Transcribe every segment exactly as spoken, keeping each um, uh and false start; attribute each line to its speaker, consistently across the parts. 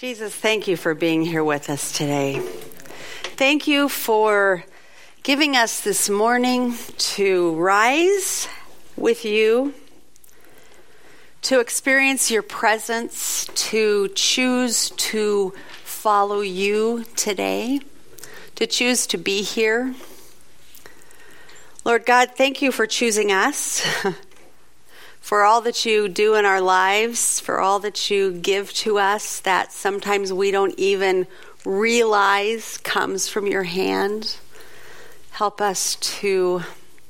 Speaker 1: Jesus, thank you for being here with us today. Thank you for giving us this morning to rise with you, to experience your presence, to choose to follow you today, to choose to be here. Lord God, thank you for choosing us, for all that you do in our lives, for all that you give to us that sometimes we don't even realize comes from your hand. Help us to,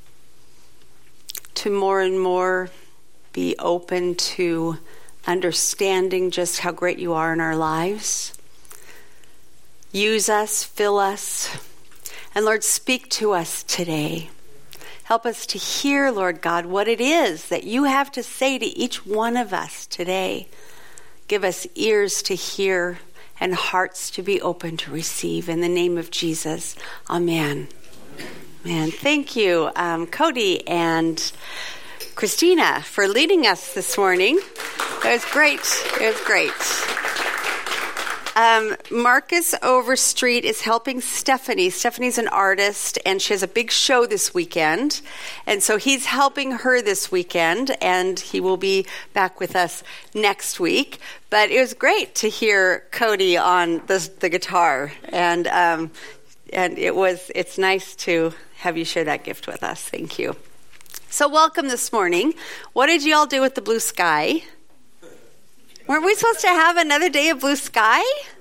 Speaker 1: to more and more be open to understanding just how great you are in our lives. Use us, fill us, and Lord, speak to us today. Help us to hear, Lord God, what it is that you have to say to each one of us today. Give us ears to hear and hearts to be open to receive. In the name of Jesus, amen. Man, thank you, um, Cody and Christina, for leading us this morning. It was great. It was great. Um, Marcus Overstreet is helping Stephanie. Stephanie's an artist, and she has a big show this weekend. And so he's helping her this weekend, and he will be back with us next week. But it was great to hear Cody on the, the guitar, and um, and it was it's nice to have you share that gift with us. Thank you. So welcome this morning. What did you all do with the blue sky? Weren't we supposed to have another day of blue sky?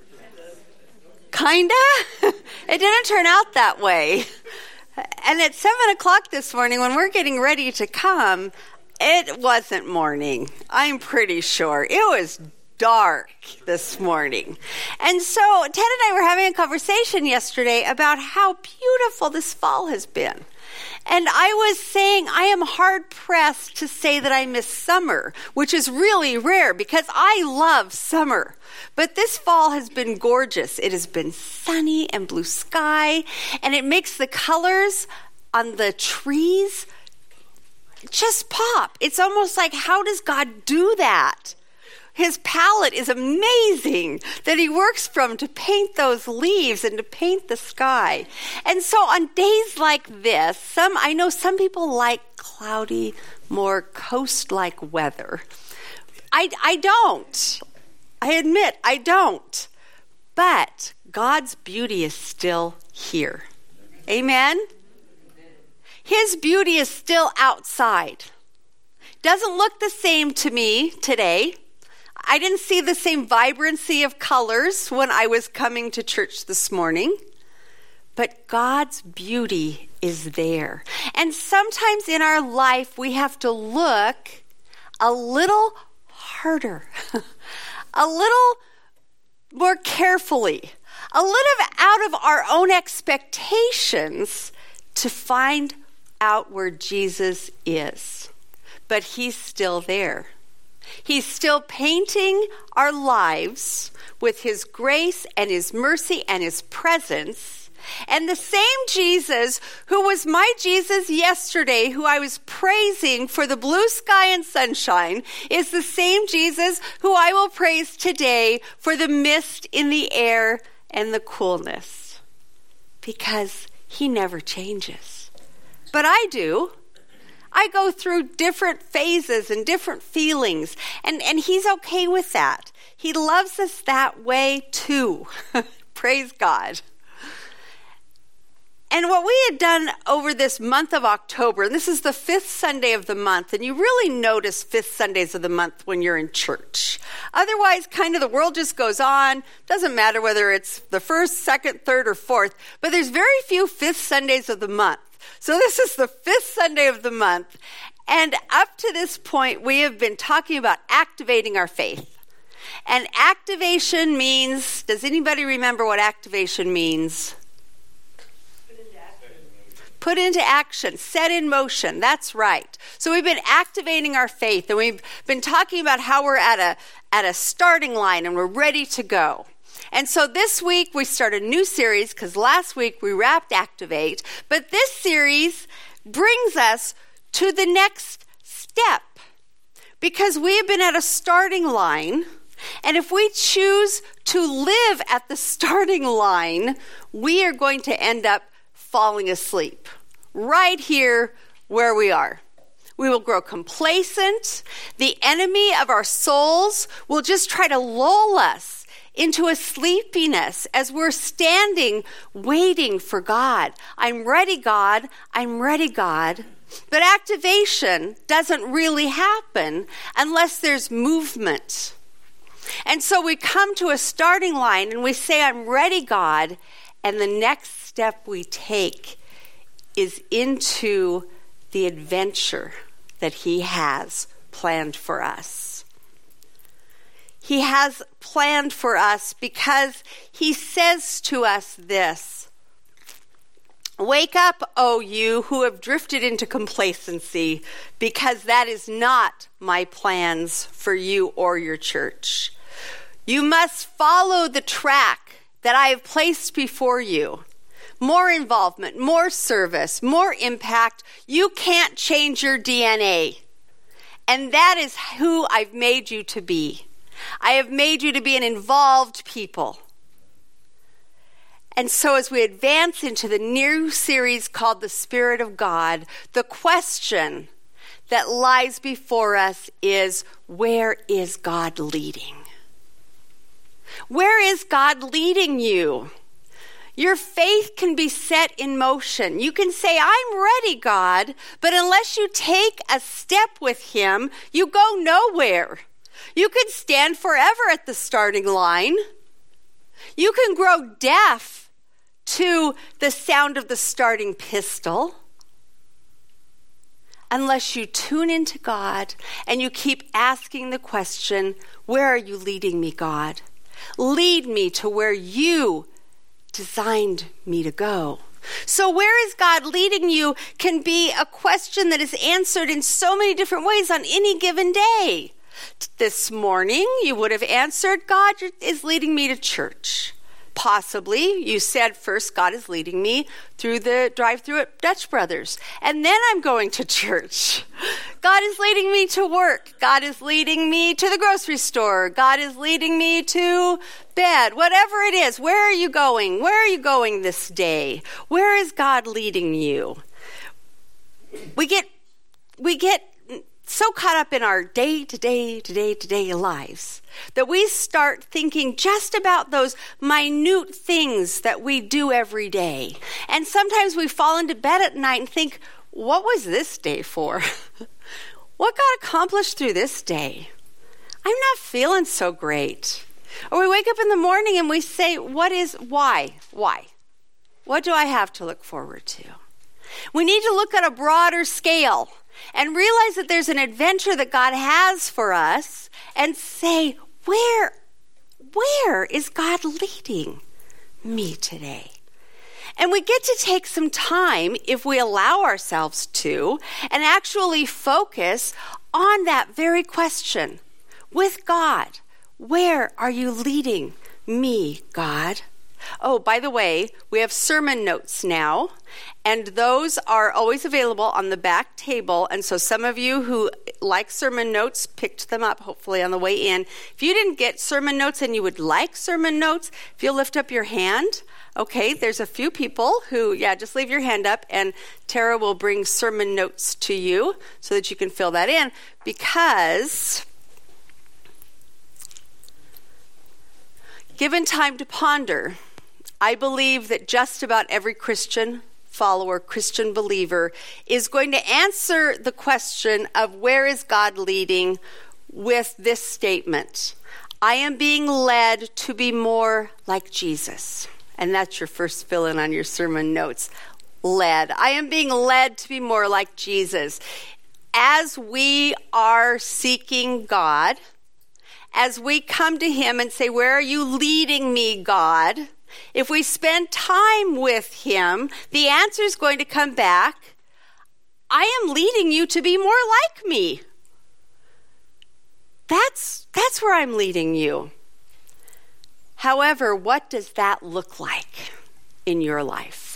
Speaker 1: Kinda? It didn't turn out that way. And at seven o'clock this morning, when we're getting ready to come, it wasn't morning. I'm pretty sure. It was dark this morning. And so Ted and I were having a conversation yesterday about how beautiful this fall has been. And I was saying I am hard-pressed to say that I miss summer, which is really rare because I love summer. But this fall has been gorgeous. It has been sunny and blue sky, and it makes the colors on the trees just pop. It's almost like, how does God do that? His palette is amazing that he works from to paint those leaves and to paint the sky. And so on days like this, some I know some people like cloudy, more coast-like weather. I, I don't. I admit, I don't. But God's beauty is still here. Amen? His beauty is still outside. Doesn't look the same to me today. I didn't see the same vibrancy of colors when I was coming to church this morning, but God's beauty is there. And sometimes in our life, we have to look a little harder, a little more carefully, a little out of our own expectations to find out where Jesus is. But he's still there. He's still painting our lives with his grace and his mercy and his presence. And the same Jesus who was my Jesus yesterday, who I was praising for the blue sky and sunshine, is the same Jesus who I will praise today for the mist in the air and the coolness. Because he never changes. But I do. I go through different phases and different feelings, and, and he's okay with that. He loves us that way too. Praise God. And what we had done over this month of October, and this is the fifth Sunday of the month, and you really notice fifth Sundays of the month when you're in church. Otherwise, kind of the world just goes on. Doesn't matter whether it's the first, second, third, or fourth, but there's very few fifth Sundays of the month. So this is the fifth Sunday of the month, and up to this point, we have been talking about activating our faith. And activation means, does anybody remember what activation means? Put into action. Put into action, set in motion, that's right. So we've been activating our faith, and we've been talking about how we're at a, at a starting line, and we're ready to go. And so this week we start a new series because last week we wrapped Activate. But this series brings us to the next step because we have been at a starting line And if we choose to live at the starting line, we are going to end up falling asleep right here where we are. We will grow complacent. The enemy of our souls will just try to lull us into a sleepiness as we're standing waiting for God. I'm ready, God. I'm ready, God. But activation doesn't really happen unless there's movement. And so we come to a starting line and we say, I'm ready, God. And the next step we take is into the adventure that he has planned for us. He has planned for us because he says to us this: wake up, O you who have drifted into complacency, because that is not my plans for you or your church. You must follow the track that I have placed before you. More involvement, more service, more impact. You can't change your D N A. And that is who I've made you to be. I have made you to be an involved people. And so as we advance into the new series called The Spirit of God, the question that lies before us is, where is God leading? Where is God leading you? Your faith can be set in motion. You can say, I'm ready, God, but unless you take a step with him, you go nowhere. You could stand forever at the starting line. You can grow deaf to the sound of the starting pistol unless you tune into God and you keep asking the question, where are you leading me, God? Lead me to where you designed me to go. So where is God leading you can be a question that is answered in so many different ways on any given day. This morning, you would have answered, God is leading me to church. Possibly, you said first, God is leading me through the drive-thru at Dutch Brothers, and then I'm going to church. God is leading me to work. God is leading me to the grocery store. God is leading me to bed. Whatever it is, where are you going? Where are you going this day? Where is God leading you? We get, we get so caught up in our day-to-day, to-day-to-day lives that we start thinking just about those minute things that we do every day. And sometimes we fall into bed at night and think, what was this day for? What got accomplished through this day? I'm not feeling so great. Or we wake up in the morning and we say, what is, why? Why? What do I have to look forward to? We need to look at a broader scale and realize that there's an adventure that God has for us and say, where, where is God leading me today? And we get to take some time, if we allow ourselves to, and actually focus on that very question with God. Where are you leading me, God? Oh, by the way, we have sermon notes now, and those are always available on the back table. And so some of you who like sermon notes picked them up, hopefully, on the way in. If you didn't get sermon notes and you would like sermon notes, if you'll lift up your hand. Okay, there's a few people who, yeah, just leave your hand up, and Tara will bring sermon notes to you so that you can fill that in, because given time to ponder, I believe that just about every Christian follower, Christian believer, is going to answer the question of where is God leading with this statement: I am being led to be more like Jesus. And that's your first fill-in on your sermon notes. Led. I am being led to be more like Jesus. As we are seeking God, as we come to him and say, where are you leading me, God? If we spend time with him, the answer is going to come back, I am leading you to be more like me. That's, that's where I'm leading you. However, what does that look like in your life?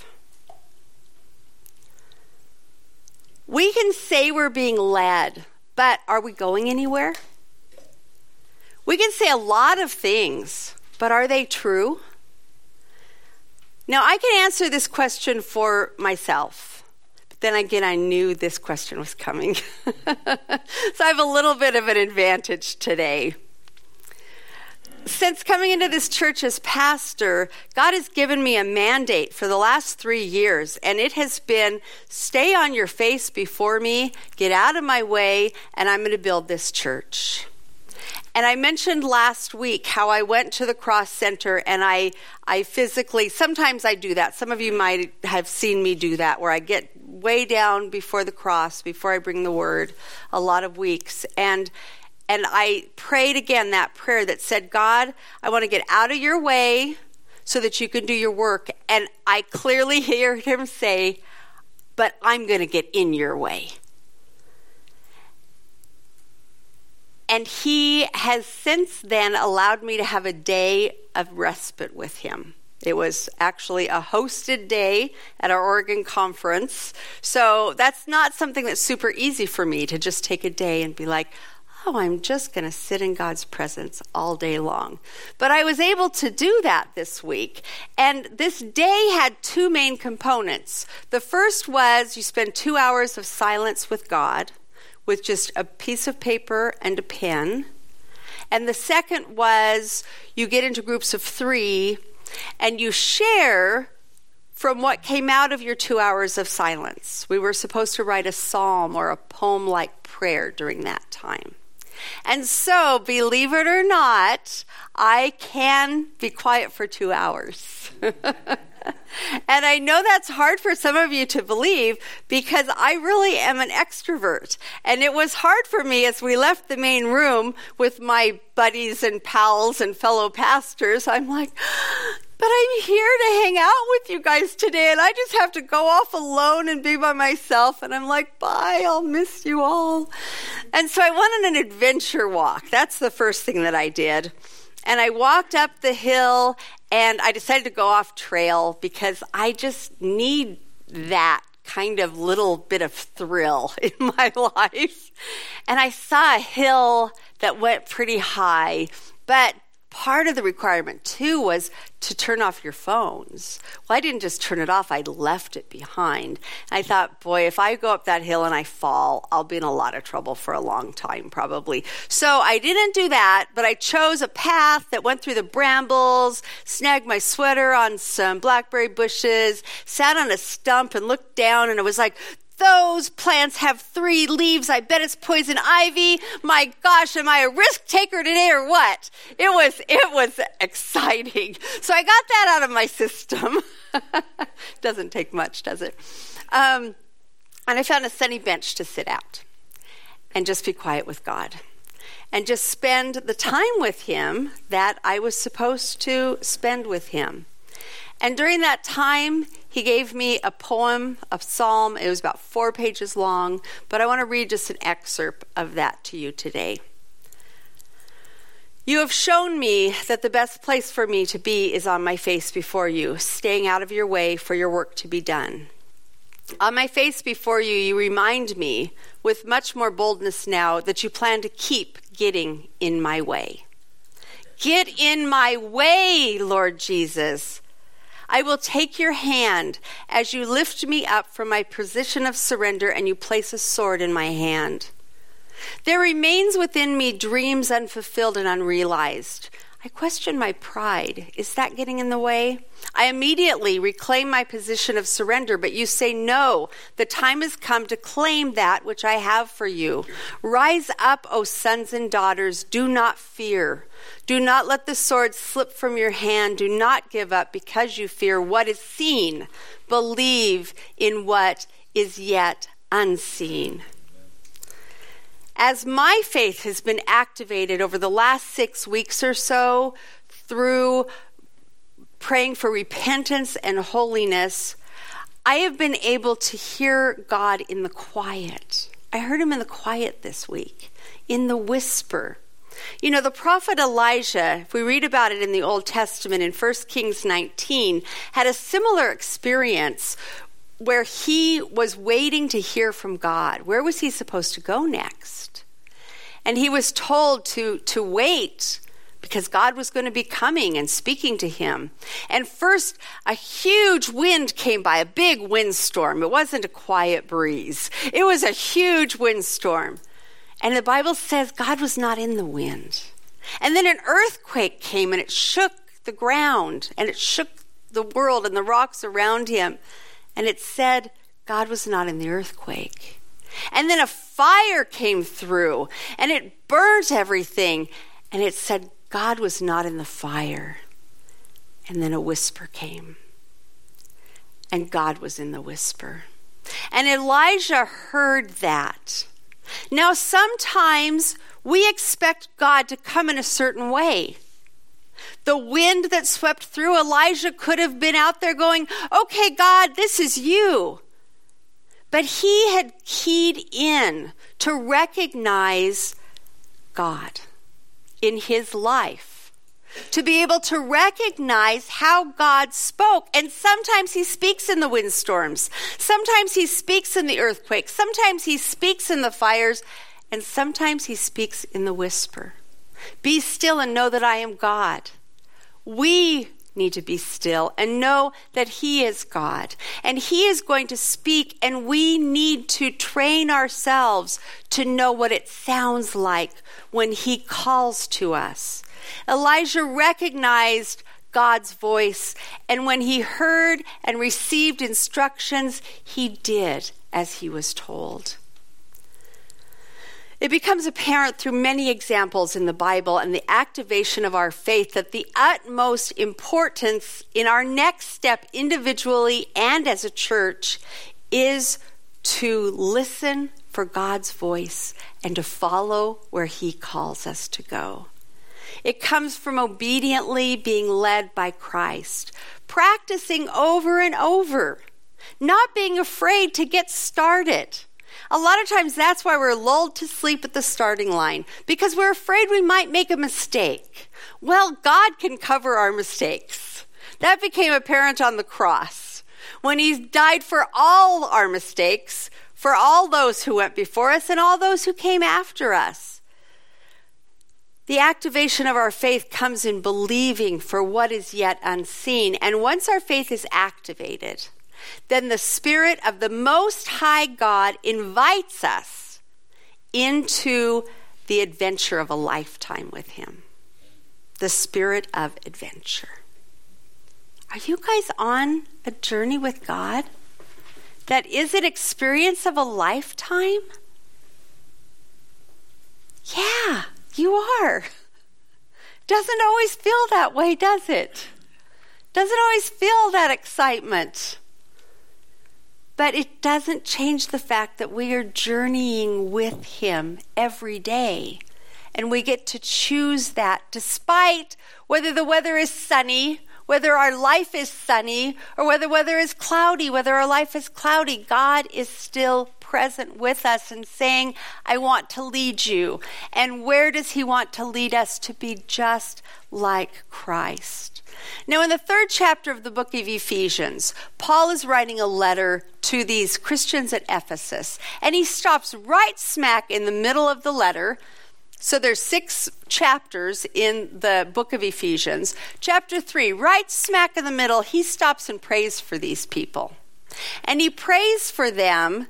Speaker 1: We can say we're being led, but are we going anywhere? We can say a lot of things, but are they true? Now, I can answer this question for myself. But then again, I knew this question was coming. So I have a little bit of an advantage today. Since coming into this church as pastor, God has given me a mandate for the last three years, and it has been, stay on your face before me, get out of my way, and I'm going to build this church. And I mentioned last week how I went to the Cross Center and I I physically, sometimes I do that. Some of you might have seen me do that, where I get way down before the cross, before I bring the word, a lot of weeks. And and I prayed again that prayer that said, God, I want to get out of your way so that you can do your work. And I clearly heard him say, but I'm going to get in your way. And he has since then allowed me to have a day of respite with him. It was actually a hosted day at our Oregon conference. So that's not something that's super easy for me to just take a day and be like, oh, I'm just going to sit in God's presence all day long. But I was able to do that this week. And this day had two main components. The first was you spend two hours of silence with God, with just a piece of paper and a pen. And the second was you get into groups of three and you share from what came out of your two hours of silence. We were supposed to write a psalm or a poem-like prayer during that time. And so, believe it or not, I can be quiet for two hours. And I know that's hard for some of you to believe because I really am an extrovert. And it was hard for me as we left the main room with my buddies and pals and fellow pastors. I'm like, but I'm here to hang out with you guys today, and I just have to go off alone and be by myself. And I'm like, bye, I'll miss you all. And so I went on an adventure walk. That's the first thing that I did. And I walked up the hill, and I decided to go off trail because I just need that kind of little bit of thrill in my life. And I saw a hill that went pretty high, but part of the requirement, too, was to turn off your phones. Well, I didn't just turn it off. I left it behind. I thought, boy, if I go up that hill and I fall, I'll be in a lot of trouble for a long time, probably. So I didn't do that, but I chose a path that went through the brambles, snagged my sweater on some blackberry bushes, sat on a stump and looked down, and it was like, those plants have three leaves. I bet it's poison ivy. My gosh, am I a risk taker today or what? It was it was exciting. So I got that out of my system. Doesn't take much, does it? Um, and I found a sunny bench to sit at and just be quiet with God and just spend the time with him that I was supposed to spend with him. And during that time, he gave me a poem, a psalm. It was about four pages long, but I want to read just an excerpt of that to you today. You have shown me that the best place for me to be is on my face before you, staying out of your way for your work to be done. On my face before you, you remind me with much more boldness now that you plan to keep getting in my way. Get in my way, Lord Jesus. I will take your hand as you lift me up from my position of surrender and you place a sword in my hand. There remains within me dreams unfulfilled and unrealized. I question my pride. Is that getting in the way? I immediately reclaim my position of surrender, but you say, no, the time has come to claim that which I have for you. Rise up, O sons and daughters. Do not fear. Do not let the sword slip from your hand. Do not give up because you fear what is seen. Believe in what is yet unseen. As my faith has been activated over the last six weeks or so through praying for repentance and holiness, I have been able to hear God in the quiet. I heard him in the quiet this week, in the whisper. You know, the prophet Elijah, if we read about it in the Old Testament in First Kings nineteen, had a similar experience where he was waiting to hear from God. Where was he supposed to go next? And he was told to, to wait because God was going to be coming and speaking to him. And first, a huge wind came by, a big windstorm. It wasn't a quiet breeze. It was a huge windstorm. And the Bible says God was not in the wind. And then an earthquake came and it shook the ground and it shook the world and the rocks around him. And it said God was not in the earthquake. And then a fire came through and it burnt everything. And it said God was not in the fire. And then a whisper came. And God was in the whisper. And Elijah heard that. Now, sometimes we expect God to come in a certain way. The wind that swept through, Elijah could have been out there going, okay, God, this is you. But he had keyed in to recognize God in his life, to be able to recognize how God spoke. And sometimes he speaks in the windstorms. Sometimes he speaks in the earthquakes. Sometimes he speaks in the fires. And sometimes he speaks in the whisper. Be still and know that I am God. We need to be still and know that he is God. And he is going to speak, and we need to train ourselves to know what it sounds like when he calls to us. Elijah recognized God's voice, and when he heard and received instructions, he did as he was told. It becomes apparent through many examples in the Bible and the activation of our faith that the utmost importance in our next step individually and as a church is to listen for God's voice and to follow where he calls us to go. It comes from obediently being led by Christ, practicing over and over, not being afraid to get started. A lot of times that's why we're lulled to sleep at the starting line, because we're afraid we might make a mistake. Well, God can cover our mistakes. That became apparent on the cross when he died for all our mistakes, for all those who went before us and all those who came after us. The activation of our faith comes in believing for what is yet unseen. And once our faith is activated, then the Spirit of the Most High God invites us into the adventure of a lifetime with him. The spirit of adventure. Are you guys on a journey with God that is an experience of a lifetime? Yeah, you are. Doesn't always feel that way, does it? Doesn't always feel that excitement. But it doesn't change the fact that we are journeying with him every day. And we get to choose that despite whether the weather is sunny, whether our life is sunny, or whether the weather is cloudy, whether our life is cloudy. God is still present with us and saying, I want to lead you. And where does he want to lead us? To be just like Christ. Now, in the third chapter of the book of Ephesians, Paul is writing a letter to these Christians at Ephesus, and he stops right smack in the middle of the letter. So there's six chapters in the book of Ephesians. Chapter three, right smack in the middle, he stops and prays for these people. And he prays for them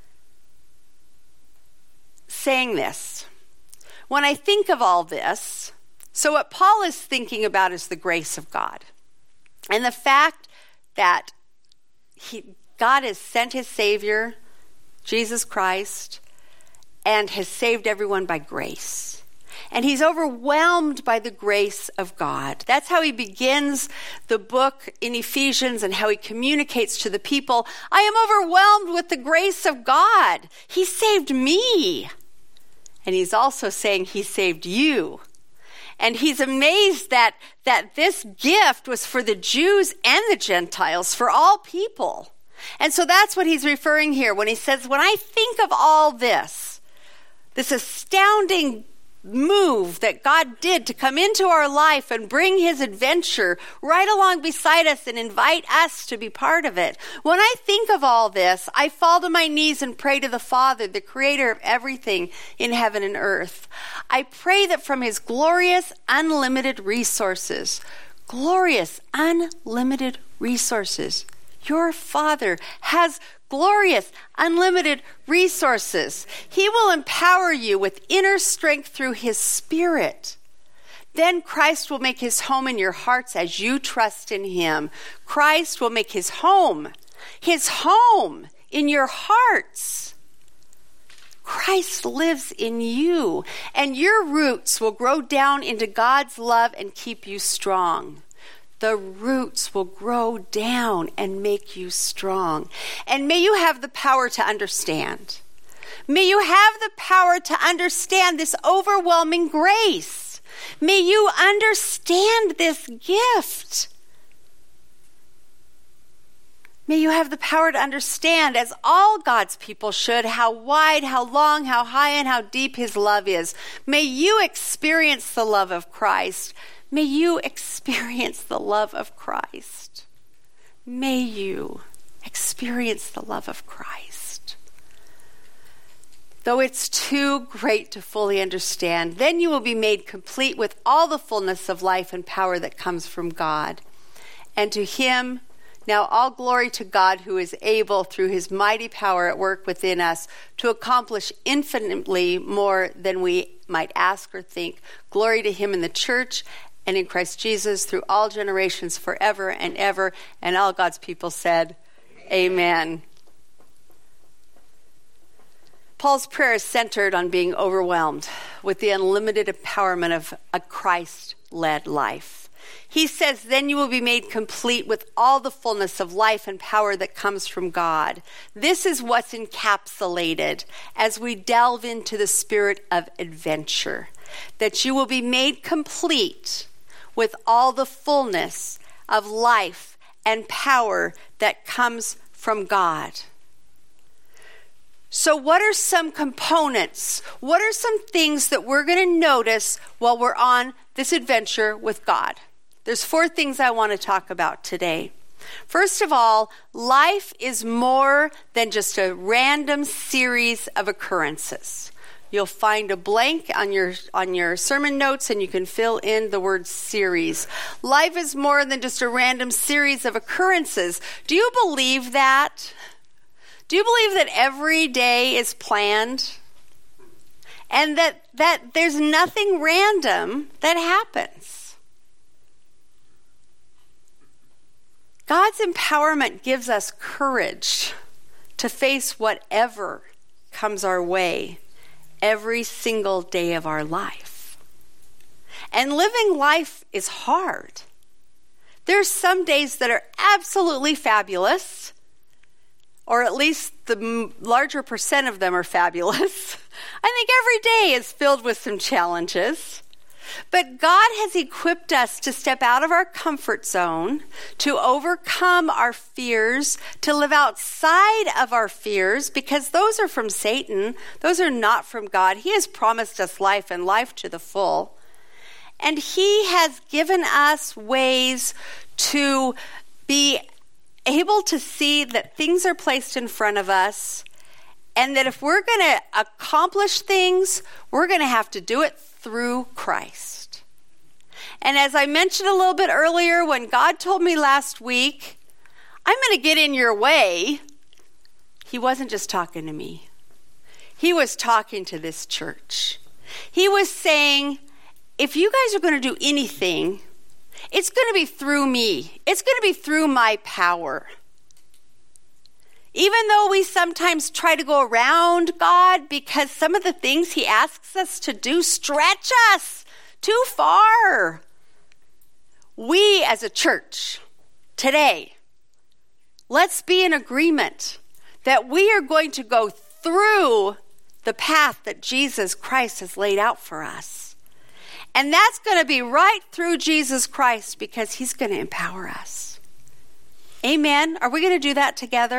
Speaker 1: saying this, when I think of all this, so what Paul is thinking about is the grace of God and the fact that he, God has sent his Savior, Jesus Christ, and has saved everyone by grace. And he's overwhelmed by the grace of God. That's how he begins the book in Ephesians and how he communicates to the people. I am overwhelmed with the grace of God. He saved me. And he's also saying he saved you. And he's amazed that, that this gift was for the Jews and the Gentiles, for all people. And so that's what he's referring here when he says, when I think of all this, this astounding move that God did to come into our life and bring his adventure right along beside us and invite us to be part of it. When I think of all this, I fall to my knees and pray to the Father, the creator of everything in heaven and earth. I pray that from his glorious, unlimited resources, glorious, unlimited resources, your Father has glorious, unlimited resources. He will empower you with inner strength through his Spirit. Then Christ will make his home in your hearts as you trust in him. Christ will make his home, his home in your hearts. Christ lives in you, and your roots will grow down into God's love and keep you strong. The roots will grow down and make you strong. And may you have the power to understand. May you have the power to understand this overwhelming grace. May you understand this gift. May you have the power to understand, as all God's people should, how wide, how long, how high, and how deep his love is. May you experience the love of Christ. May you experience the love of Christ. May you experience the love of Christ. Though it's too great to fully understand, then you will be made complete with all the fullness of life and power that comes from God. And to him, now all glory to God, who is able, through his mighty power at work within us, to accomplish infinitely more than we might ask or think. Glory to him in the church and in Christ Jesus through all generations, forever and ever. And all God's people said, Amen. Paul's prayer is centered on being overwhelmed with the unlimited empowerment of a Christ-led life. He says, then you will be made complete with all the fullness of life and power that comes from God. This is what's encapsulated as we delve into the spirit of adventure, that you will be made complete with all the fullness of life and power that comes from God. So what are some components? What are some things that we're going to notice while we're on this adventure with God? There's four things I want to talk about today. First of all, life is more than just a random series of occurrences. You'll find a blank on your on your sermon notes, and you can fill in the word series. Life is more than just a random series of occurrences. Do you believe that? Do you believe that every day is planned? And that, that there's nothing random that happens? God's empowerment gives us courage to face whatever comes our way every single day of our life. And living life is hard. There's some days that are absolutely fabulous, or at least the larger percent of them are fabulous. I think every day is filled with some challenges. But God has equipped us to step out of our comfort zone, to overcome our fears, to live outside of our fears, because those are from Satan. Those are not from God. He has promised us life and life to the full. And he has given us ways to be able to see that things are placed in front of us, and that if we're going to accomplish things, we're going to have to do it through Christ. And as I mentioned a little bit earlier, when God told me last week, I'm going to get in your way, he wasn't just talking to me. He was talking to this church. He was saying, if you guys are going to do anything, it's going to be through me. It's going to be through my power. Even though we sometimes try to go around God because some of the things he asks us to do stretch us too far. We as a church today, let's be in agreement that we are going to go through the path that Jesus Christ has laid out for us. And that's going to be right through Jesus Christ, because he's going to empower us. Amen. Are we going to do that together?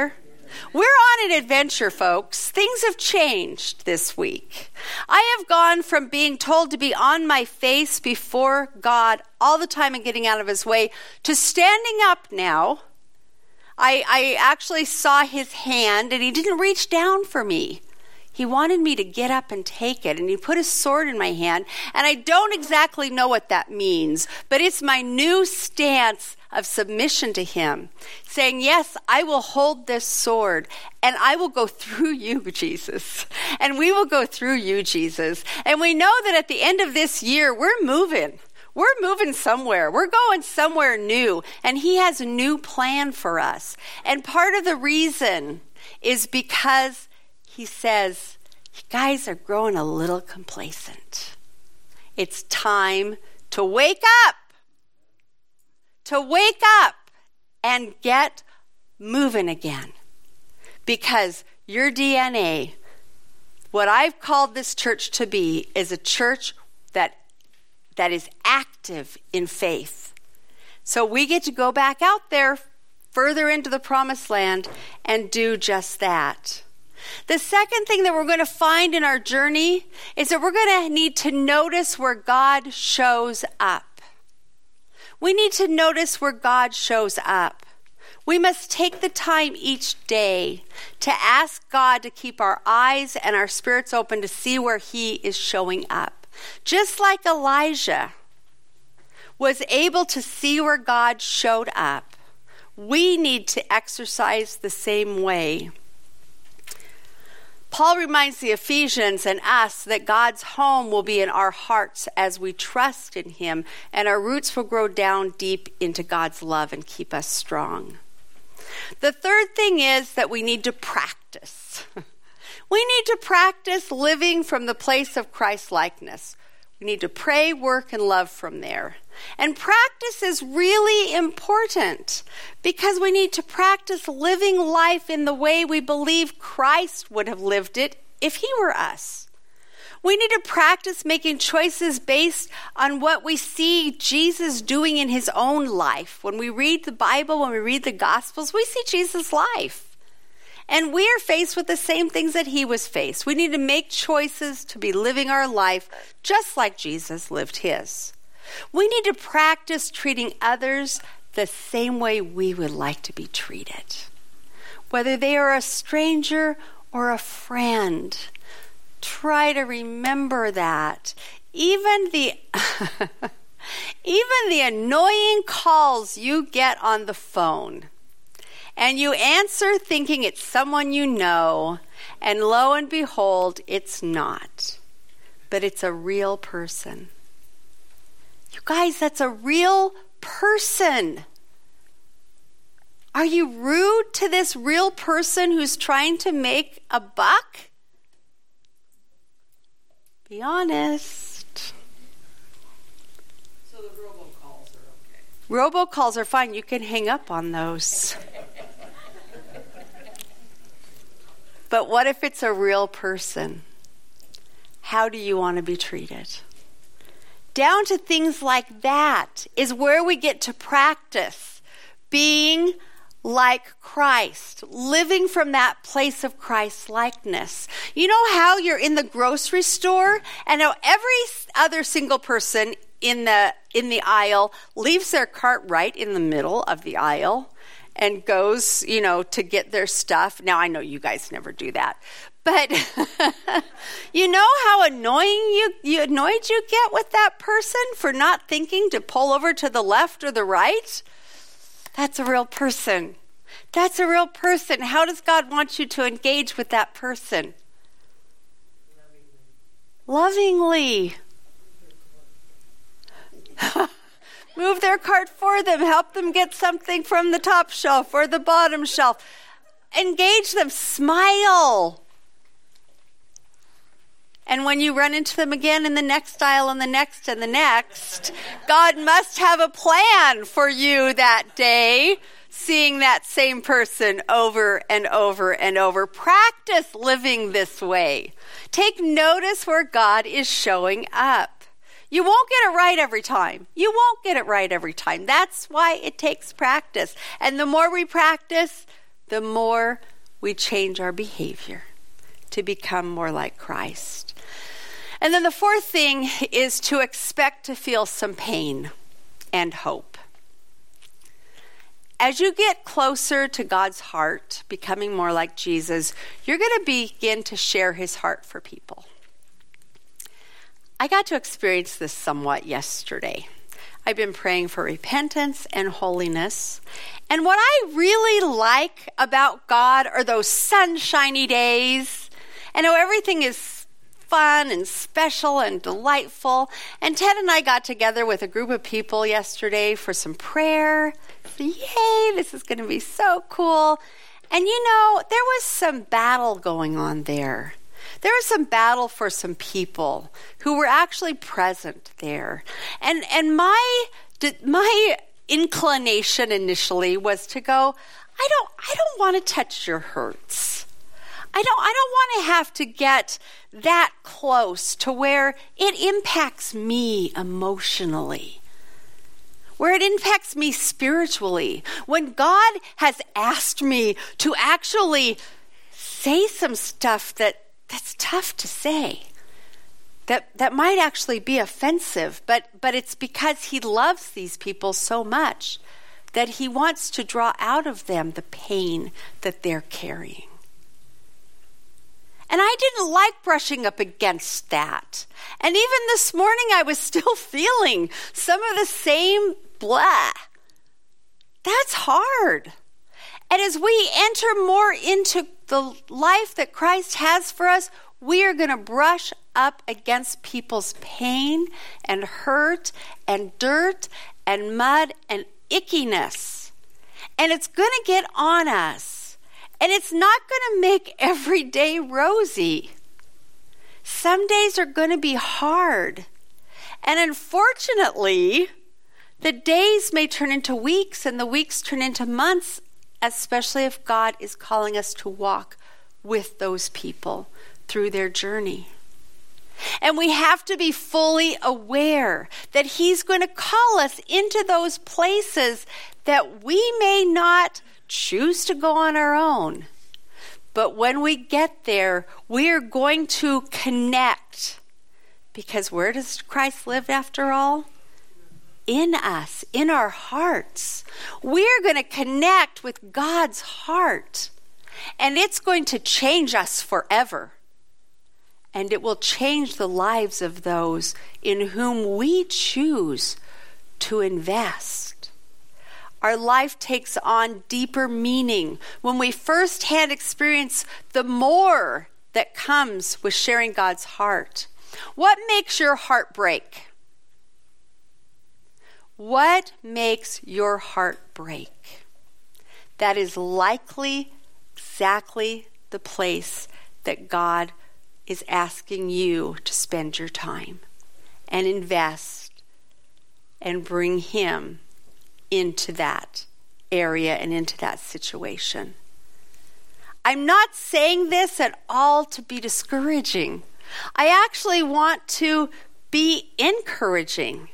Speaker 1: We're on an adventure, folks. Things have changed this week. I have gone from being told to be on my face before God all the time and getting out of his way to standing up now. I, I actually saw his hand, and he didn't reach down for me. He wanted me to get up and take it, and he put his sword in my hand, and I don't exactly know what that means, but it's my new stance of submission to him, saying, yes, I will hold this sword, and I will go through you, Jesus, and we will go through you, Jesus. And we know that at the end of this year, we're moving. We're moving somewhere. We're going somewhere new, and he has a new plan for us. And part of the reason is because he says, you guys are growing a little complacent. It's time to wake up, to wake up and get moving again. Because your D N A, what I've called this church to be, is a church that that is active in faith. So we get to go back out there further into the promised land and do just that. The second thing that we're going to find in our journey is that we're going to need to notice where God shows up. We need to notice where God shows up. We must take the time each day to ask God to keep our eyes and our spirits open to see where he is showing up. Just like Elijah was able to see where God showed up, we need to exercise the same way. Paul reminds the Ephesians and us that God's home will be in our hearts as we trust in him, and our roots will grow down deep into God's love and keep us strong. The third thing is that we need to practice. We need to practice living from the place of Christ-likeness. We need to pray, work, and love from there. And practice is really important because we need to practice living life in the way we believe Christ would have lived it if he were us. We need to practice making choices based on what we see Jesus doing in his own life. When we read the Bible, when we read the Gospels, we see Jesus' life. And we are faced with the same things that he was faced. We need to make choices to be living our life just like Jesus lived his. We need to practice treating others the same way we would like to be treated. Whether they are a stranger or a friend, try to remember that. Even the even the annoying calls you get on the phone, and you answer thinking it's someone you know, and lo and behold, it's not. But it's a real person. You guys, that's a real person. Are you rude to this real person who's trying to make a buck? Be honest.
Speaker 2: So the robocalls are okay?
Speaker 1: Robocalls are fine. You can hang up on those. But what if it's a real person? How do you want to be treated? Down to things like that is where we get to practice being like Christ, living from that place of Christ-likeness. You know how you're in the grocery store and how every other single person in the in the aisle leaves their cart right in the middle of the aisle and goes, you know, to get their stuff. Now, I know you guys never do that. But you know how annoying you, you annoyed you get with that person for not thinking to pull over to the left or the right? That's a real person. That's a real person. How does God want you to engage with that person? Lovingly. Lovingly. Move their cart for them. Help them get something from the top shelf or the bottom shelf. Engage them. Smile. And when you run into them again in the next aisle and the next and the next, God must have a plan for you that day, seeing that same person over and over and over. Practice living this way. Take notice where God is showing up. You won't get it right every time. You won't get it right every time. That's why it takes practice. And the more we practice, the more we change our behavior to become more like Christ. And then the fourth thing is to expect to feel some pain and hope. As you get closer to God's heart, becoming more like Jesus, you're going to begin to share his heart for people. I got to experience this somewhat yesterday. I've been praying for repentance and holiness. And what I really like about God are those sunshiny days. I know everything is fun and special and delightful. And Ted and I got together with a group of people yesterday for some prayer. Yay, this is going to be so cool. And you know, there was some battle going on there. There was some battle for some people who were actually present there. And and my my inclination initially was to go, I don't I don't want to touch your hurts. I don't I don't want to have to get that close to where it impacts me emotionally, where it impacts me spiritually. When God has asked me to actually say some stuff that, that's tough to say, that that might actually be offensive, but but it's because he loves these people so much that he wants to draw out of them the pain that they're carrying. And I didn't like brushing up against that. And even this morning, I was still feeling some of the same blah. That's hard. And as we enter more into the life that Christ has for us, we are going to brush up against people's pain and hurt and dirt and mud and ickiness. And it's going to get on us. And it's not going to make every day rosy. Some days are going to be hard. And unfortunately, the days may turn into weeks and the weeks turn into months, especially if God is calling us to walk with those people through their journey. And we have to be fully aware that he's going to call us into those places that we may not choose to go on our own. But when we get there, we are going to connect. Because where does Christ live after all? In us, in our hearts. We're going to connect with God's heart. And it's going to change us forever. And it will change the lives of those in whom we choose to invest. Our life takes on deeper meaning when we firsthand experience the more that comes with sharing God's heart. What makes your heart break? What makes your heart break? That is likely exactly the place that God is asking you to spend your time and invest and bring him into that area and into that situation. I'm not saying this at all to be discouraging. I actually want to be encouraging.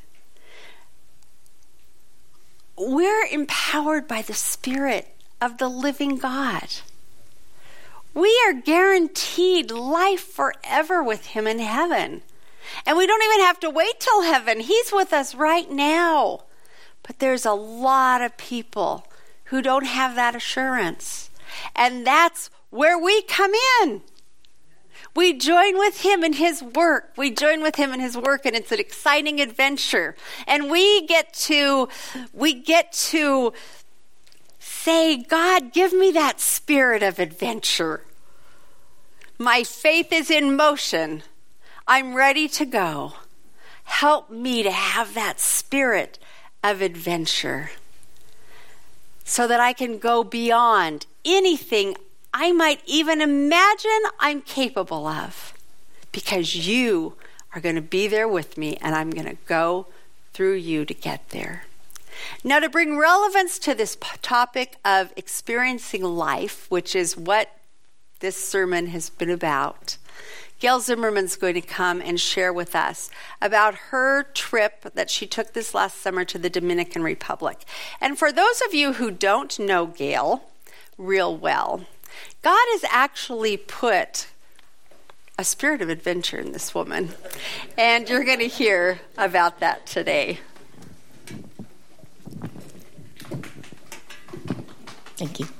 Speaker 1: We're empowered by the Spirit of the living God. We are guaranteed life forever with him in heaven. And we don't even have to wait till heaven. He's with us right now. But there's a lot of people who don't have that assurance. And that's where we come in. We join with him in his work. We join with him in his work, and it's an exciting adventure. And we get to, we get to say, God, give me that spirit of adventure. My faith is in motion. I'm ready to go. Help me to have that spirit of adventure so that I can go beyond anything I might even imagine I'm capable of, because you are going to be there with me and I'm going to go through you to get there. Now, to bring relevance to this topic of experiencing life, which is what this sermon has been about, Gail Zimmerman's going to come and share with us about her trip that she took this last summer to the Dominican Republic. And for those of you who don't know Gail real well, God has actually put a spirit of adventure in this woman, and you're going to hear about that today.
Speaker 3: Thank you.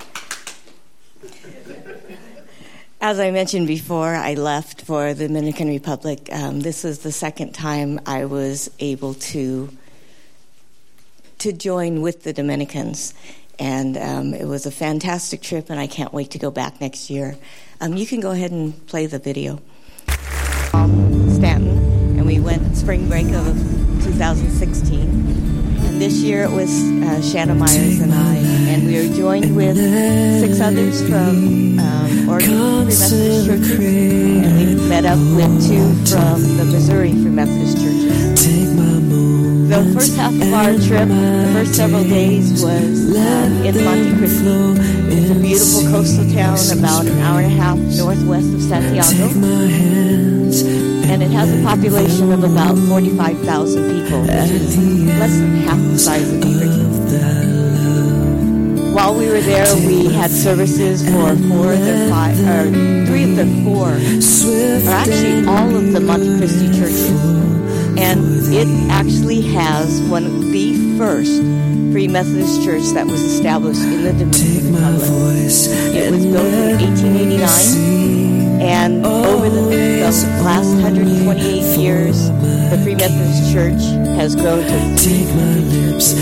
Speaker 3: As I mentioned before, I left for the Dominican Republic. Um, this is the second time I was able to to join with the Dominicans, and um, it was a fantastic trip, and I can't wait to go back next year. Um, you can go ahead and play the video. Um, Stanton, and we went spring break of two thousand sixteen. And this year it was uh, Shanna Myers and I, and we were joined with six others from um, Oregon Free Methodist Churches, and we met up with two from the Missouri Free Methodist Churches. The first half of our trip, the first several days, was um, in Monte Cristi. It's a beautiful coastal town about an hour and a half northwest of Santiago. And it has a population of about forty-five thousand people, which is less than half the size of Beaverton. While we were there, we had services for four of the five, or three of the four, or actually all of the Monte Cristi churches. And it actually has one of the first Free Methodist church that was established in the Dominican Republic. It was built in eighteen eighty-nine, and over the, the last one hundred twenty-eight years, the Free Methodist Church has grown to three churches.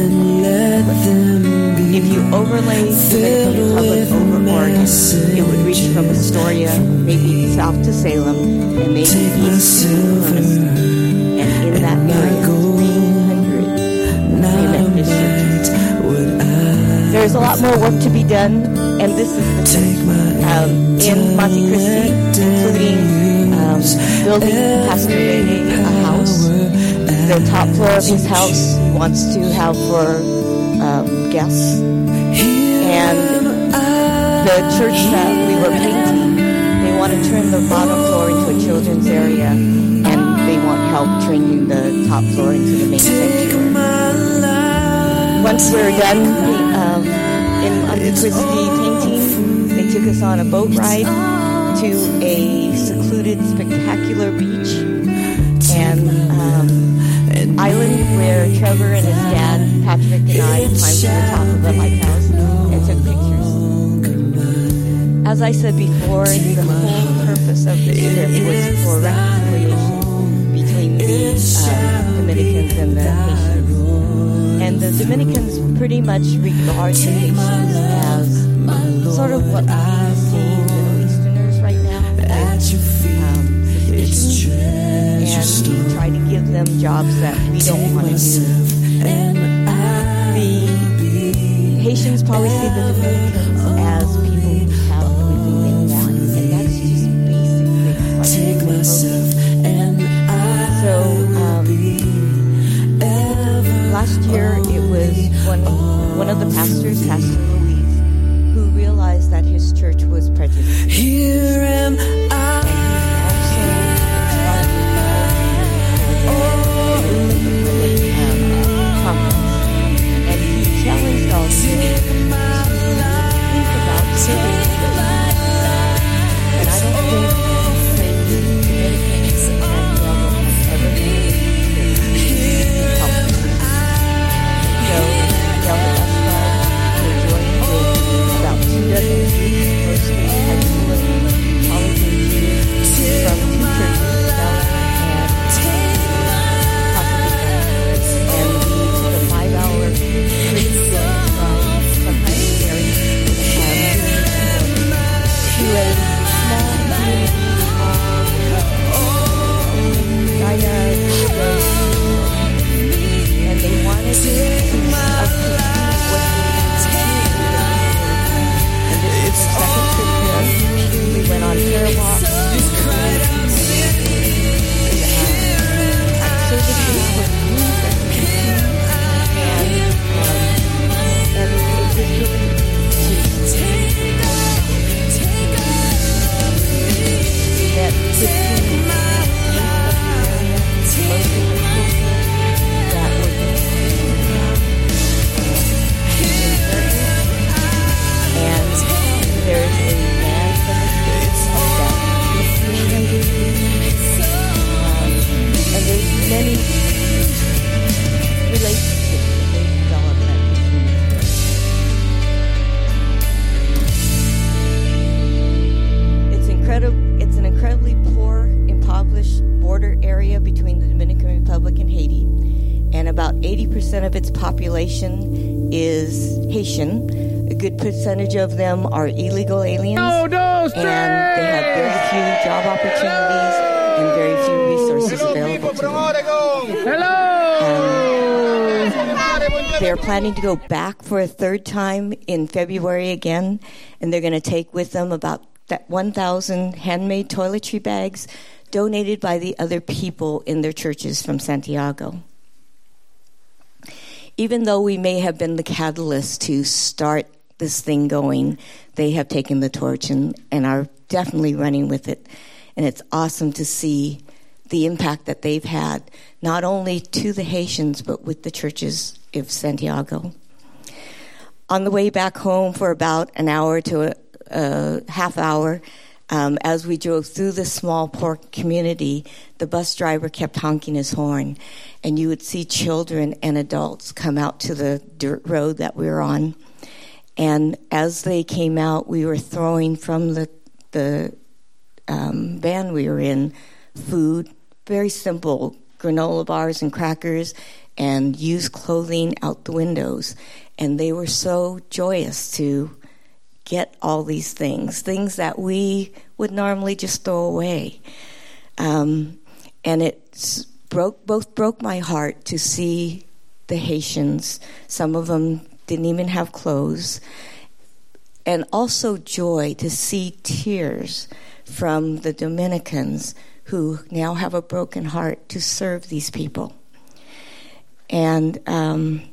Speaker 3: If you overlay the Dominican Republic over Oregon, it would reach from Astoria, maybe south to Salem, and maybe east to Hermiston. And in that area, three hundred Free Methodist churches. There's a lot more work to be done, and this is the thing. Um, in Monte Cristi, including um, building Pastor Rene a house. The top floor of his house he wants to have for um, guests. And the church that we were painting, they want to turn the bottom floor into a children's area, and they want help turning the top floor into the main sanctuary. Once we were done um, in Monte Cristi painting, they took us on a boat ride to a secluded, spectacular beach and um, an island where Trevor and his dad, Patrick, and I climbed to the top of the lighthouse and took pictures. As I said before, the whole purpose of this trip was for reconciliation between the uh, Dominicans and the Haitians. And the Dominicans pretty much regard the Haitians as sort of what we see Middle Easterners right now, with um, suspicion, and we try to give them jobs that we don't want to do. The Haitians probably see the Dominicans as people who have everything they want, and that's just basically what So, um, last year it was one, one of the pastors, Pastor Louise, who realized that his church was prejudiced. Here am I. And he challenged all of us to think about civic. And I don't think the Dominicans and Santiago have ever been helpful. So, down the bus ride, we're joined with about two dozen universities, high school, colleges, Haiti, and about eighty percent of its population is Haitian. A good percentage of them are illegal aliens, no, no, and they have very few job opportunities and very few resources Hello, available to them. Hello! Um, they're planning to go back for a third time in February again, and they're going to take with them about that one thousand handmade toiletry bags donated by the other people in their churches from Santiago. Even though we may have been the catalyst to start this thing going, they have taken the torch and, and are definitely running with it. And it's awesome to see the impact that they've had, not only to the Haitians, but with the churches of Santiago. On the way back home for about an hour to a, a half hour, um, as we drove through the small poor community, the bus driver kept honking his horn, and you would see children and adults come out to the dirt road that we were on. And as they came out, we were throwing from the the um, van we were in food, very simple, granola bars and crackers, and used clothing out the windows. And they were so joyous to get all these things, things that we would normally just throw away. Um, and it broke both broke my heart to see the Haitians. Some of them didn't even have clothes. And also joy to see tears from the Dominicans who now have a broken heart to serve these people. And um,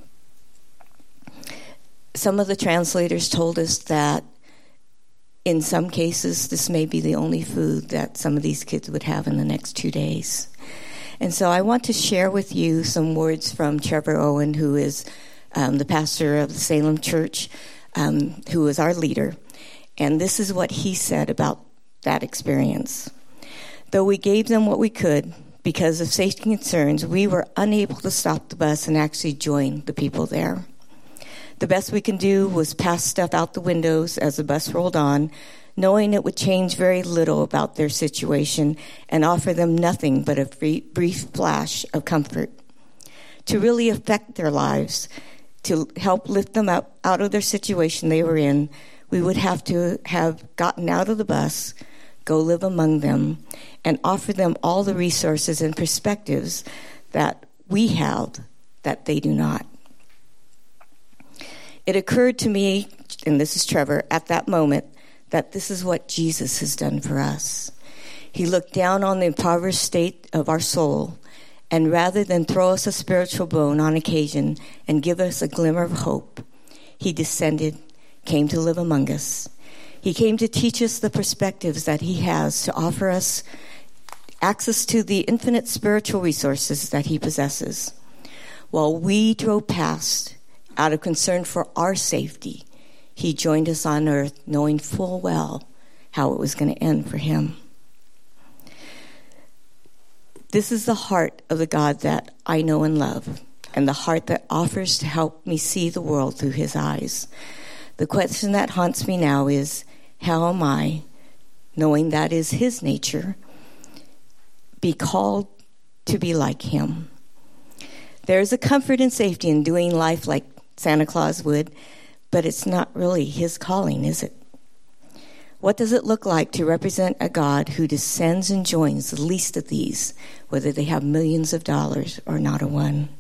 Speaker 3: some of the translators told us that in some cases this may be the only food that some of these kids would have in the next two days. And so I want to share with you some words from Trevor Owen, who is um, the pastor of the Salem Church, um, who is our leader. And this is what he said about that experience. Though we gave them what we could, because of safety concerns, we were unable to stop the bus and actually join the people there. The best we can do was pass stuff out the windows as the bus rolled on, knowing it would change very little about their situation and offer them nothing but a free, brief flash of comfort. To really affect their lives, to help lift them up out of their situation they were in, we would have to have gotten out of the bus, go live among them, and offer them all the resources and perspectives that we have that they do not. It occurred to me, and this is Trevor, at that moment, that this is what Jesus has done for us. He looked down on the impoverished state of our soul, and rather than throw us a spiritual bone on occasion and give us a glimmer of hope, he descended, came to live among us. He came to teach us the perspectives that he has to offer us access to the infinite spiritual resources that he possesses. While we drove past, out of concern for our safety, he joined us on earth, knowing full well how it was going to end for him. This is the heart of the God that I know and love, and the heart that offers to help me see the world through his eyes. The question that haunts me now is, how am I, knowing that is his nature, be called to be like him? There is a comfort and safety in doing life like Santa Claus would, but it's not really his calling, is it? What does it look like to represent a God who descends and joins the least of these, whether they have millions of dollars or not a one?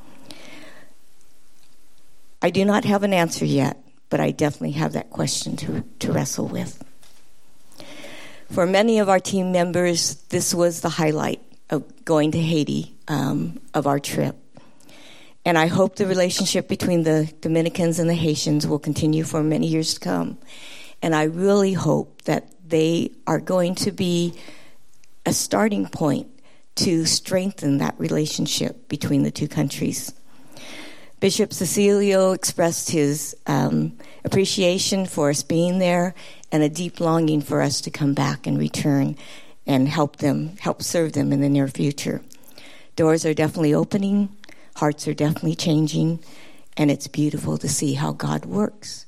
Speaker 3: I do not have an answer yet, but I definitely have that question to, to wrestle with. For many of our team members, this was the highlight of going to Haiti, um, of our trip. And I hope the relationship between the Dominicans and the Haitians will continue for many years to come. And I really hope that they are going to be a starting point to strengthen that relationship between the two countries. Bishop Cecilio expressed his um, appreciation for us being there and a deep longing for us to come back and return and help them, help serve them in the near future. Doors are definitely opening. Hearts are definitely changing, and it's beautiful to see how God works.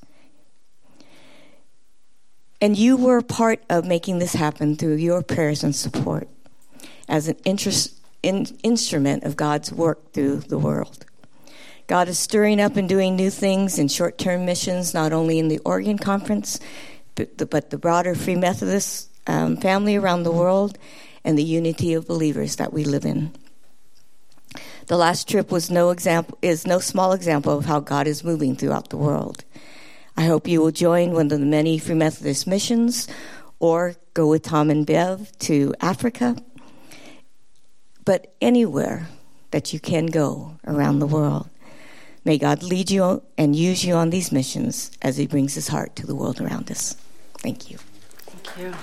Speaker 3: And you were part of making this happen through your prayers and support. As an interest, in, instrument of God's work through the world. God is stirring up and doing new things in short-term missions, not only in the Oregon Conference, but the, but the broader Free Methodist um, family around the world and the unity of believers that we live in. The last trip was no example, is no small example of how God is moving throughout the world. I hope you will join one of the many Free Methodist missions or go with Tom and Bev to Africa. But anywhere that you can go around the world, may God lead you and use you on these missions as he brings his heart to the world around us. Thank you.
Speaker 1: Thank you.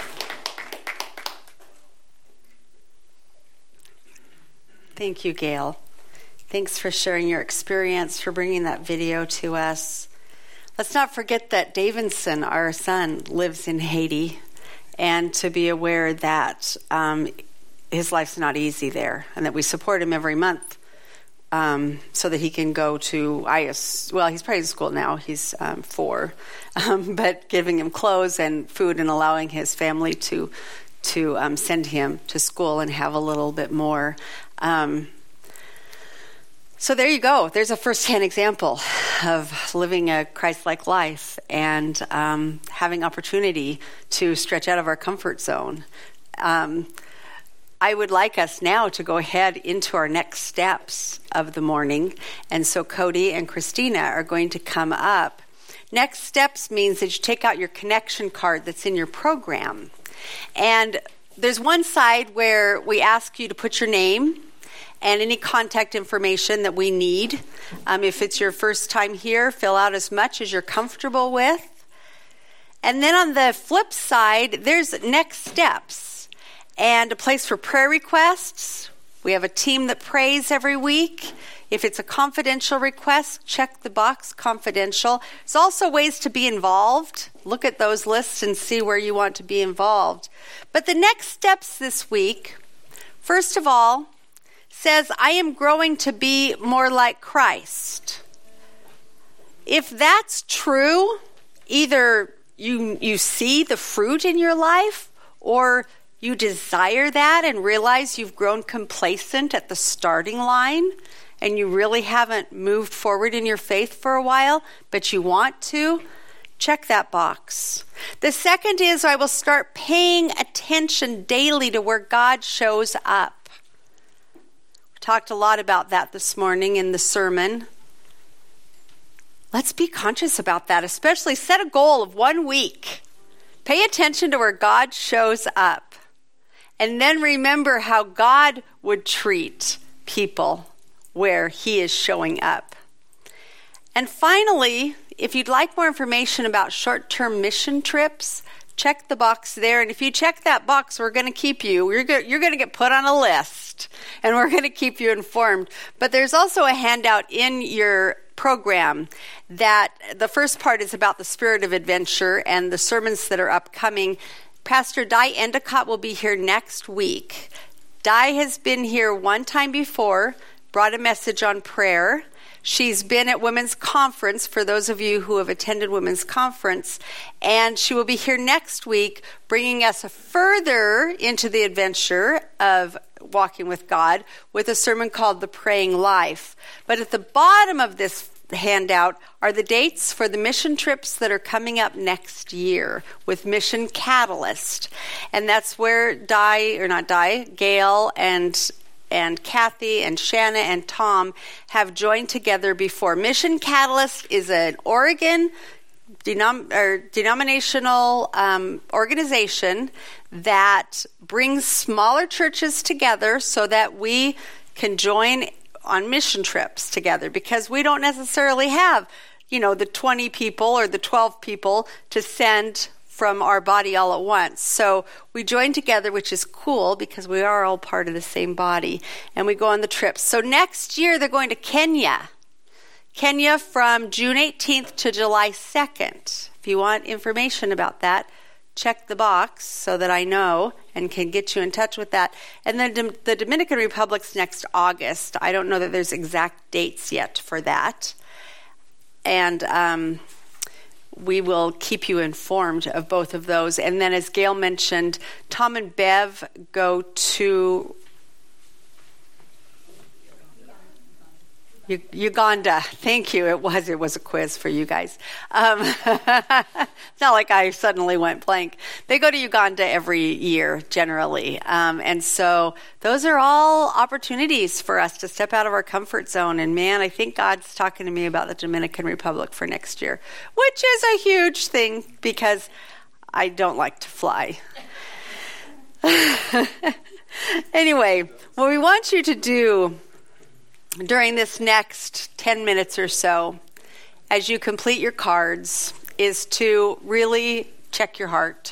Speaker 1: Thank you, Gail. Thanks for sharing your experience, for bringing that video to us. Let's not forget that Davidson, our son, lives in Haiti, and to be aware that um, his life's not easy there, and that we support him every month um, so that he can go to I S. Well, he's probably in school now. He's um, four, um, but giving him clothes and food and allowing his family to to um, send him to school and have a little bit more. Um, so there you go. There's a first-hand example of living a Christ-like life and um, having opportunity to stretch out of our comfort zone. Um, I would like us now to go ahead into our next steps of the morning. And so Cody and Christina are going to come up. Next steps means that you take out your connection card that's in your program. And there's one side where we ask you to put your name and any contact information that we need. Um, if it's your first time here, fill out as much as you're comfortable with. And then on the flip side, there's next steps and a place for prayer requests. We have a team that prays every week. If it's a confidential request, check the box, confidential. There's also ways to be involved. Look at those lists and see where you want to be involved. But the next steps this week, first of all, says, I am growing to be more like Christ. If that's true, either you you see the fruit in your life, or you desire that and realize you've grown complacent at the starting line and you really haven't moved forward in your faith for a while, but you want to, check that box. The second is, I will start paying attention daily to where God shows up. We talked a lot about that this morning in the sermon. Let's be conscious about that, especially set a goal of one week. Pay attention to where God shows up. And then remember how God would treat people where he is showing up. And finally, if you'd like more information about short-term mission trips, check the box there. And if you check that box, we're going to keep you. You're go- you're going to get put on a list, and we're going to keep you informed. But there's also a handout in your program that the first part is about the spirit of adventure and the sermons that are upcoming. Pastor Di Endicott will be here next week. Di has been here one time before, brought a message on prayer. She's been at Women's Conference, for those of you who have attended Women's Conference, and she will be here next week bringing us further into the adventure of walking with God with a sermon called The Praying Life. But at the bottom of this handout are the dates for the mission trips that are coming up next year with Mission Catalyst. And that's where Di, or not Di, Gail and and Kathy and Shanna and Tom have joined together before. Mission Catalyst is an Oregon denom- or denominational um, organization that brings smaller churches together so that we can join on mission trips together, because we don't necessarily have, you know, the twenty people or the twelve people to send from our body all at once. So we join together, which is cool because we are all part of the same body, and we go on the trips. So next year they're going to Kenya. Kenya from June eighteenth to July second. If you want information about that, check the box so that I know and can get you in touch with that. And then the Dominican Republic's next August. I don't know that there's exact dates yet for that. And um we will keep you informed of both of those. And then, as Gail mentioned, Tom and Bev go to U- Uganda. Thank you. It was. It was a quiz for you guys. Um, it's not like I suddenly went blank. They go to Uganda every year, generally. Um, and so those are all opportunities for us to step out of our comfort zone. And man, I think God's talking to me about the Dominican Republic for next year, which is a huge thing because I don't like to fly. Anyway, what we want you to do during this next ten minutes or so, as you complete your cards, is to really check your heart.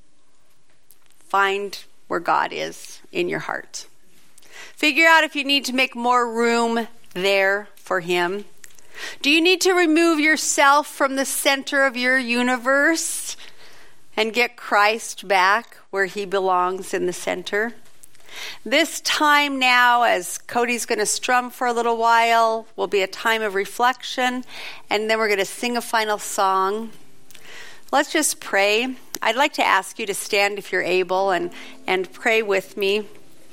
Speaker 1: Find where God is in your heart. Figure out if you need to make more room there for Him. Do you need to remove yourself from the center of your universe and get Christ back where He belongs in the center? This time now, as Cody's going to strum for a little while, will be a time of reflection, and then we're going to sing a final song. Let's just pray. I'd like to ask you to stand if you're able and, and pray with me,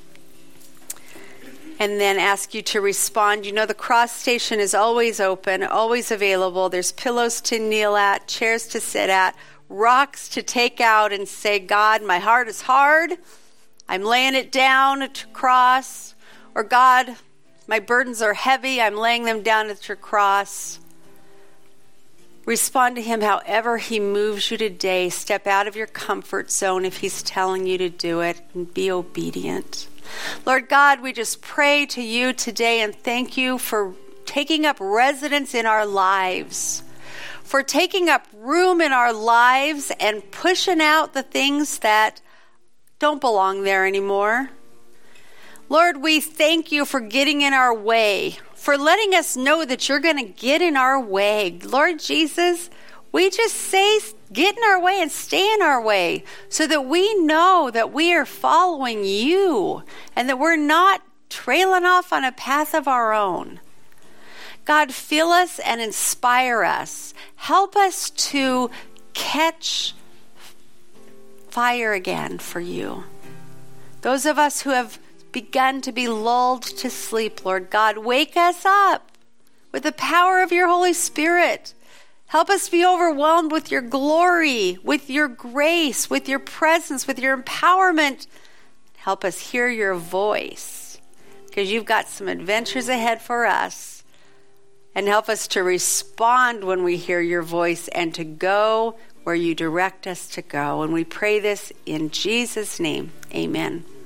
Speaker 1: and then ask you to respond. You know, the cross station is always open, always available. There's pillows to kneel at, chairs to sit at, rocks to take out and say, God, my heart is hard. I'm laying it down at your cross. Or God, my burdens are heavy. I'm laying them down at your cross. Respond to Him however He moves you today. Step out of your comfort zone if He's telling you to do it, and be obedient. Lord God, we just pray to you today and thank you for taking up residence in our lives, for taking up room in our lives and pushing out the things that don't belong there anymore. Lord, we thank you for getting in our way, for letting us know that you're going to get in our way. Lord Jesus, we just say get in our way and stay in our way so that we know that we are following you and that we're not trailing off on a path of our own. God, fill us and inspire us. Help us to catch fire again for you. Those of us who have begun to be lulled to sleep, Lord God, wake us up with the power of your Holy Spirit. Help us be overwhelmed with your glory, with your grace, with your presence, with your empowerment. Help us hear your voice, because you've got some adventures ahead for us. And help us to respond when we hear your voice and to go where you direct us to go. And we pray this in Jesus' name. Amen.